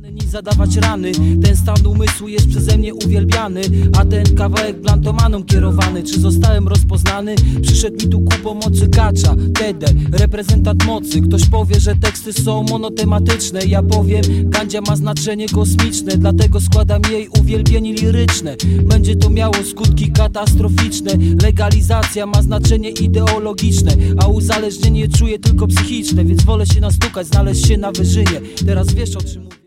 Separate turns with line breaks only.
Niż zadawać rany. Ten stan umysłu jest przeze mnie uwielbiany, a ten kawałek blantomanom kierowany. Czy zostałem rozpoznany? Przyszedł mi tu ku pomocy Kacza, Tede, reprezentant mocy. Ktoś powie, że teksty są monotematyczne. Ja powiem, gandzia ma znaczenie kosmiczne, dlatego składam jej uwielbienie liryczne. Będzie to miało skutki katastroficzne. Legalizacja ma znaczenie ideologiczne, a uzależnienie czuję tylko psychiczne. Więc wolę się nastukać, znaleźć się na wyżynie. Teraz wiesz, o czym mówię.